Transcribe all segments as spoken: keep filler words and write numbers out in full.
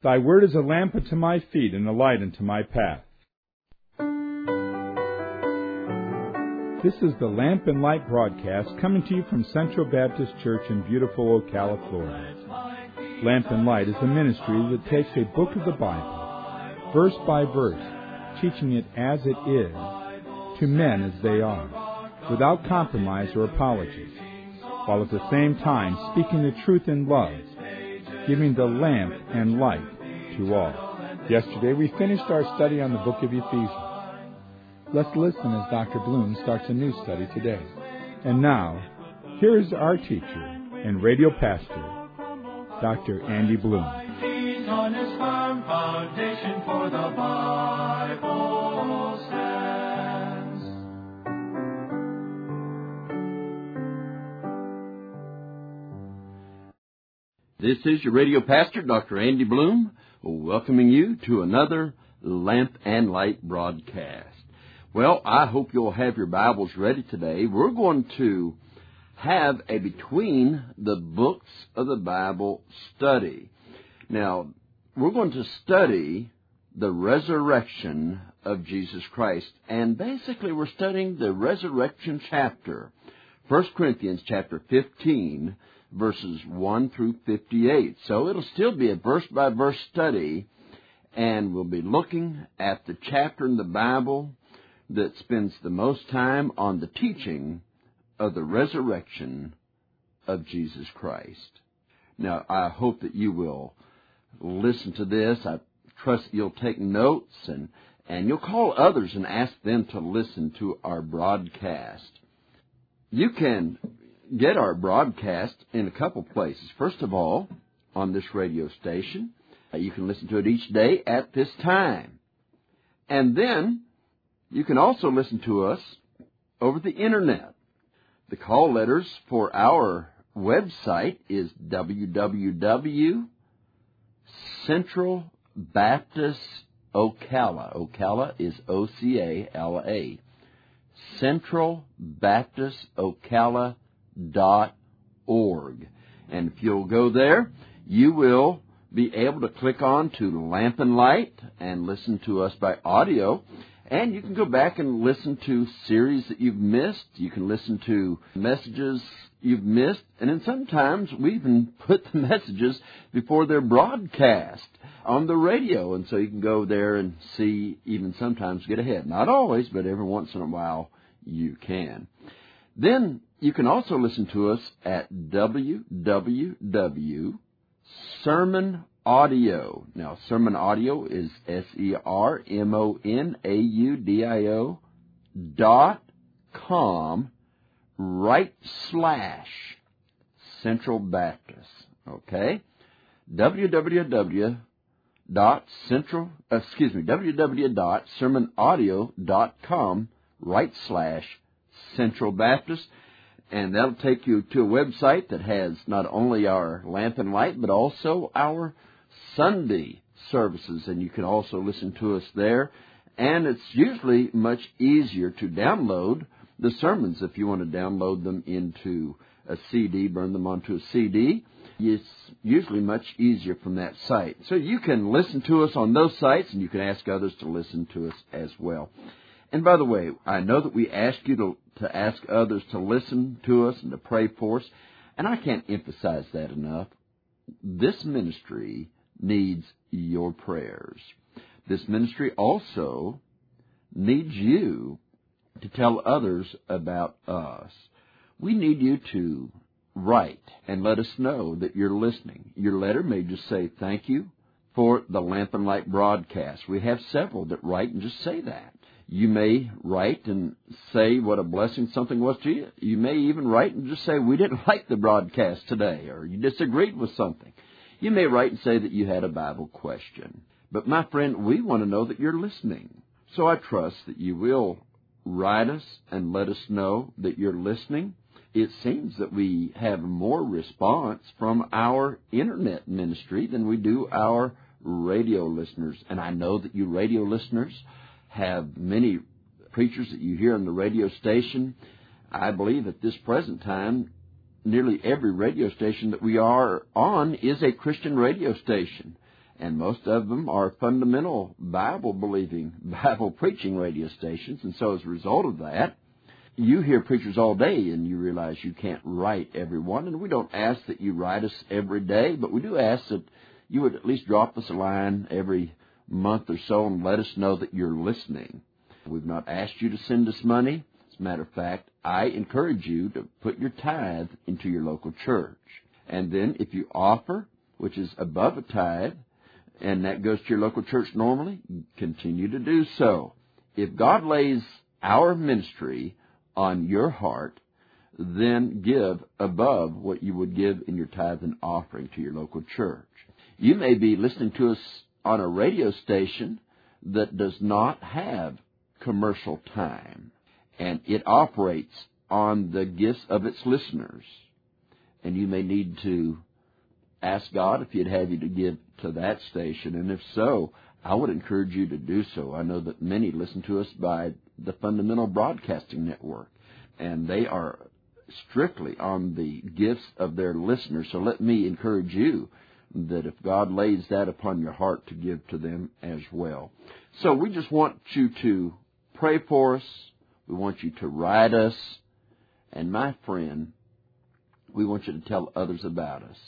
Thy word is a lamp unto my feet and a light unto my path. This is the Lamp and Light broadcast coming to you from Central Baptist Church in beautiful Ocala, Florida. Lamp and Light is a ministry that takes a book of the Bible, verse by verse, teaching it as it is, to men as they are, without compromise or apology, while at the same time speaking the truth in love, giving the lamp and light to all. Yesterday we finished our study on the book of Ephesians. Let's listen as Doctor Bloom starts a new study today. And now, here is our teacher and radio pastor, Doctor Andy Bloom. On his firm foundation, for the Bible stands. This is your radio pastor, Doctor Andy Bloom, welcoming you to another Lamp and Light broadcast. Well, I hope you'll have your Bibles ready today. We're going to have a Between the Books of the Bible study. Now, we're going to study the resurrection of Jesus Christ, and basically we're studying the resurrection chapter, First Corinthians chapter fifteen, verses one through fifty-eight. So it'll still be a verse-by-verse study, and we'll be looking at the chapter in the Bible that spends the most time on the teaching of the resurrection of Jesus Christ. Now, I hope that you will listen to this. I trust you'll take notes, and, and you'll call others and ask them to listen to our broadcast. You can get our broadcast in a couple places. First of all, on this radio station. You can listen to it each day at this time. And then you can also listen to us over the Internet. The call letters for our website is w w w dot Central Baptist Ocala. Ocala is O C A L A. Central Baptist Ocala dot org. And if you'll go there, you will be able to click on to Lamp and Light and listen to us by audio. And you can go back and listen to series that you've missed. You can listen to messages you've missed. And then sometimes we even put the messages before they're broadcast on the radio. And so you can go there and see, even sometimes get ahead. Not always, but every once in a while you can. Then you can also listen to us at w w w dot Sermon Audio. Now, Sermon Audio is S E R M O N A U D I O dot com right slash Central Baptist. Okay? w w w dot central excuse me w w w dot sermon audio dot com right slash Central Baptist. And that'll take you to a website that has not only our Lamp and Light, but also our Sunday services. And you can also listen to us there. And it's usually much easier to download the sermons if you want to download them into a C D, burn them onto a C D. It's usually much easier from that site. So you can listen to us on those sites, and you can ask others to listen to us as well. And by the way, I know that we ask you to, to ask others to listen to us and to pray for us, and I can't emphasize that enough. This ministry needs your prayers. This ministry also needs you to tell others about us. We need you to write and let us know that you're listening. Your letter may just say thank you for the Lamp and Light broadcast. We have several that write and just say that. You may write and say what a blessing something was to you. You may even write and just say, we didn't like the broadcast today, or you disagreed with something. You may write and say that you had a Bible question. But my friend, we want to know that you're listening. So I trust that you will write us and let us know that you're listening. It seems that we have more response from our Internet ministry than we do our radio listeners. And I know that you radio listeners have many preachers that you hear on the radio station. I believe at this present time, nearly every radio station that we are on is a Christian radio station. and most of them are fundamental Bible-believing, Bible-preaching radio stations, and so as a result of that, you hear preachers all day, and you realize you can't write everyone, and we don't ask that you write us every day, but we do ask that you would at least drop us a line every month or so and let us know that you're listening. We've not asked you to send us money. As a matter of fact, I encourage you to put your tithe into your local church. And then if you offer, which is above a tithe, and that goes to your local church normally, continue to do so. If God lays our ministry on your heart, then give above what you would give in your tithe and offering to your local church. You may be listening to us on a radio station that does not have commercial time, and it operates on the gifts of its listeners. And you may need to ask God if He'd have you to give to that station, and if so, I would encourage you to do so. I know that many listen to us by the Fundamental Broadcasting Network, and they are strictly on the gifts of their listeners. So let me encourage you that if God lays that upon your heart, to give to them as well. So we just want you to pray for us. We want you to write us. And my friend, we want you to tell others about us.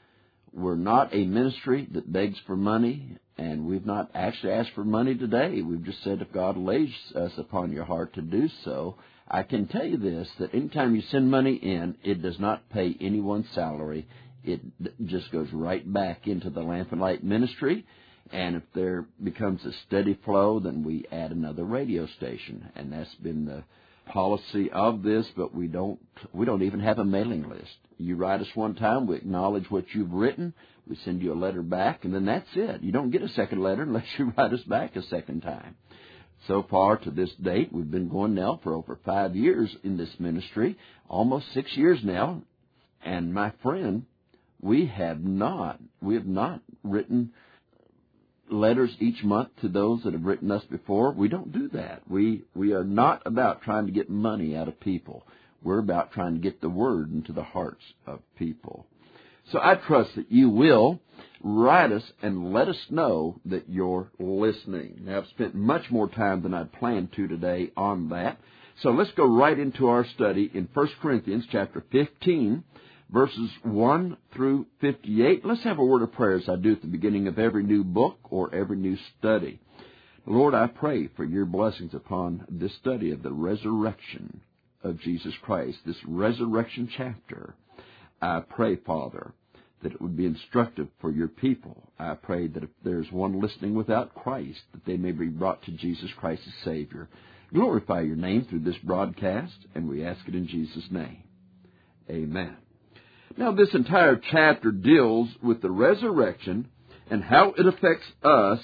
We're not a ministry that begs for money, and we've not actually asked for money today. We've just said if God lays us upon your heart to do so. I can tell you this, that anytime you send money in, it does not pay anyone's salary. It just goes right back into the Lamp and Light ministry, and if there becomes a steady flow, then we add another radio station, and that's been the policy of this. But we don't we don't even have a mailing list. You write us one time, we acknowledge what you've written, we send you a letter back, and then that's it. You don't get a second letter unless you write us back a second time. So far to this date, we've been going now for over five years in this ministry, almost six years now, and my friend, We have not, we have not written letters each month to those that have written us before. We don't do that. We, we are not about trying to get money out of people. We're about trying to get the Word into the hearts of people. So I trust that you will write us and let us know that you're listening. Now, I've spent much more time than I'd planned to today on that. So let's go right into our study in First Corinthians chapter fifteen. Verses one through fifty-eight. Let's have a word of prayer as I do at the beginning of every new book or every new study. Lord, I pray for your blessings upon this study of the resurrection of Jesus Christ, this resurrection chapter. I pray, Father, that it would be instructive for your people. I pray that if there's one listening without Christ, that they may be brought to Jesus Christ as Savior. Glorify your name through this broadcast, and we ask it in Jesus' name. Amen. Now, this entire chapter deals with the resurrection and how it affects us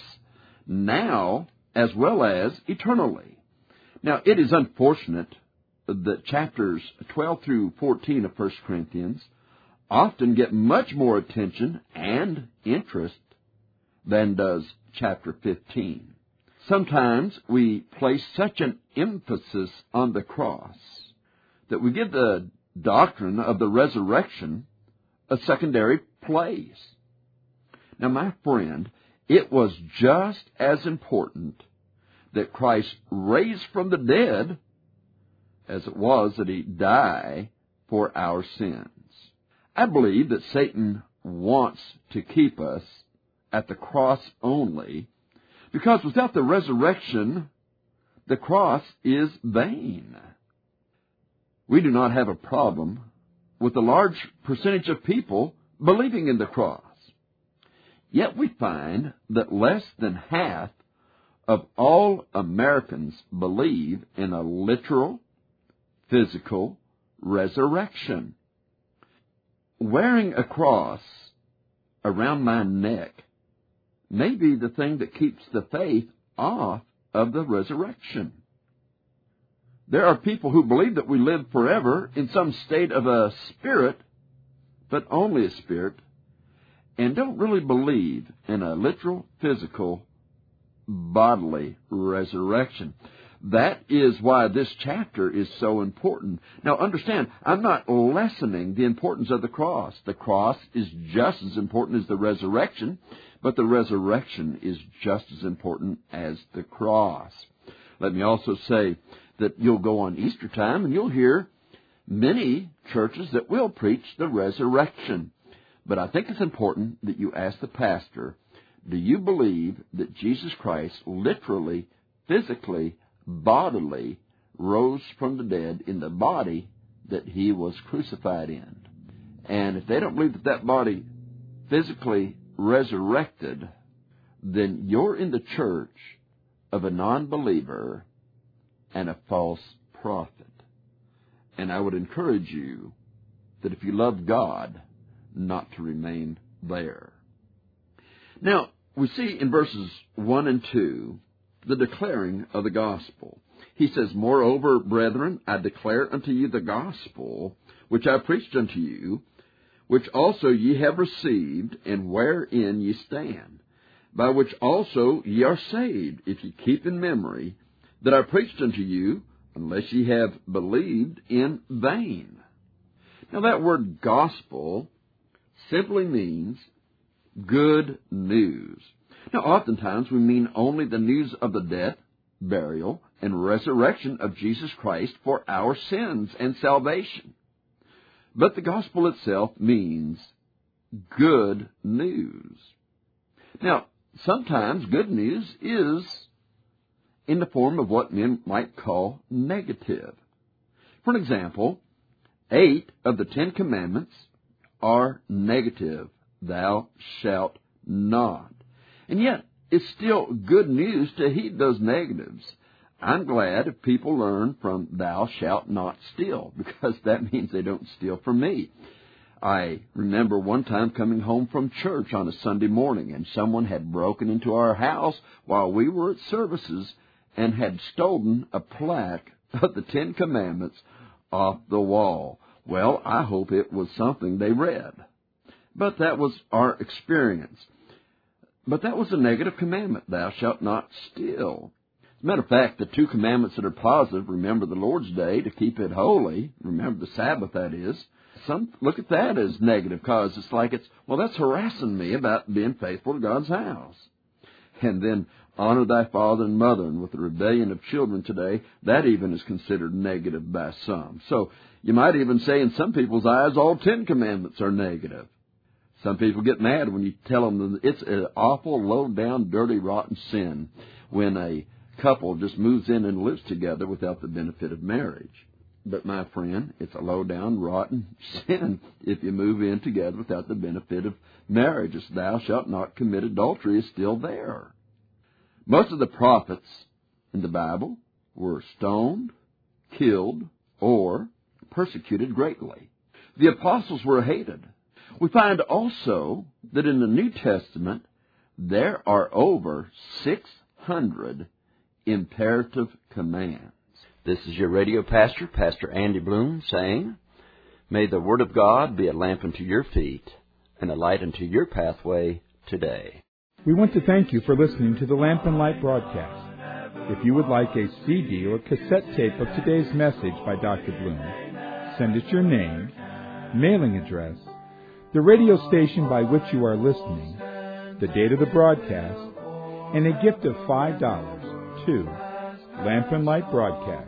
now as well as eternally. Now, it is unfortunate that chapters twelve through fourteen of First Corinthians often get much more attention and interest than does chapter fifteen. Sometimes we place such an emphasis on the cross that we give the doctrine of the resurrection a secondary place. Now, my friend, it was just as important that Christ raised from the dead as it was that He die for our sins. I believe that Satan wants to keep us at the cross only, because without the resurrection, the cross is vain. We do not have a problem with a large percentage of people believing in the cross. Yet we find that less than half of all Americans believe in a literal, physical resurrection. Wearing a cross around my neck may be the thing that keeps the faith off of the resurrection. There are people who believe that we live forever in some state of a spirit, but only a spirit, and don't really believe in a literal, physical, bodily resurrection. That is why this chapter is so important. Now understand, I'm not lessening the importance of the cross. The cross is just as important as the resurrection, but the resurrection is just as important as the cross. Let me also say that you'll go on Easter time and you'll hear many churches that will preach the resurrection. But I think it's important that you ask the pastor, do you believe that Jesus Christ literally, physically, bodily rose from the dead in the body that he was crucified in? And if they don't believe that that body physically resurrected, then you're in the church of a non-believer and a false prophet. And I would encourage you that if you love God, not to remain there. Now, we see in verses one and two the declaring of the gospel. He says, Moreover, brethren, I declare unto you the gospel which I preached unto you, which also ye have received, and wherein ye stand, by which also ye are saved, if ye keep in memory that I preached unto you, unless ye have believed in vain. Now that word gospel simply means good news. Now oftentimes we mean only the news of the death, burial, and resurrection of Jesus Christ for our sins and salvation. But the gospel itself means good news. Now, sometimes good news is in the form of what men might call negative. For an example, eight of the Ten Commandments are negative. Thou shalt not. And yet, it's still good news to heed those negatives. I'm glad if people learn from thou shalt not steal, because that means they don't steal from me. I remember one time coming home from church on a Sunday morning, and someone had broken into our house while we were at services and had stolen a plaque of the Ten Commandments off the wall. Well, I hope it was something they read. But that was our experience. But that was a negative commandment, thou shalt not steal. As a matter of fact, the two commandments that are positive, remember the Lord's Day to keep it holy, remember the Sabbath, that is. Some look at that as negative because it's like it's, well, that's harassing me about being faithful to God's house. And then honor thy father and mother, and with the rebellion of children today, that even is considered negative by some. So you might even say in some people's eyes, all Ten Commandments are negative. Some people get mad when you tell them that it's an awful, low-down, dirty, rotten sin when a couple just moves in and lives together without the benefit of marriage. But, my friend, it's a low-down, rotten sin if you move in together without the benefit of marriage. It's thou shalt not commit adultery is still there. Most of the prophets in the Bible were stoned, killed, or persecuted greatly. The apostles were hated. We find also that in the New Testament there are over six hundred imperative commands. This is your radio pastor, Pastor Andy Bloom, saying, May the Word of God be a lamp unto your feet and a light unto your pathway today. We want to thank you for listening to the Lamp and Light broadcast. If you would like a C D or cassette tape of today's message by Doctor Bloom, send us your name, mailing address, the radio station by which you are listening, the date of the broadcast, and a gift of five dollars to Lamp and Light Broadcast,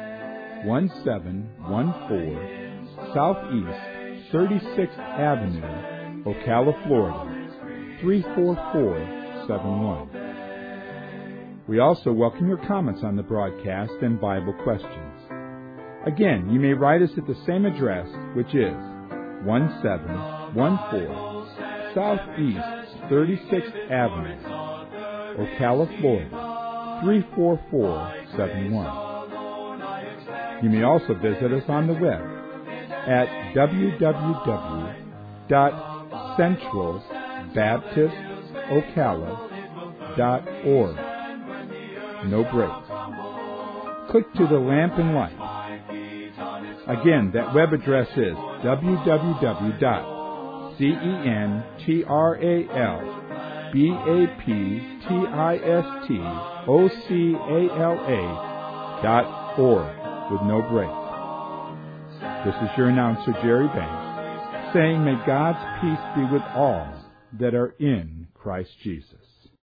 one seven one four Southeast thirty-sixth Avenue, Ocala, Florida, three four four seven one. We also welcome your comments on the broadcast and Bible questions. Again, you may write us at the same address, which is one seven one four Southeast thirty-sixth Avenue, Ocala, Florida, three four four seven one. You may also visit us on the web at w w w dot central baptist ocala dot org. No breaks. Click to the Lamp and Light. Again, that web address is w w w dot central baptist ocala dot org with no breaks. This is your announcer, Jerry Banks, saying may God's peace be with all that are in Christ Jesus.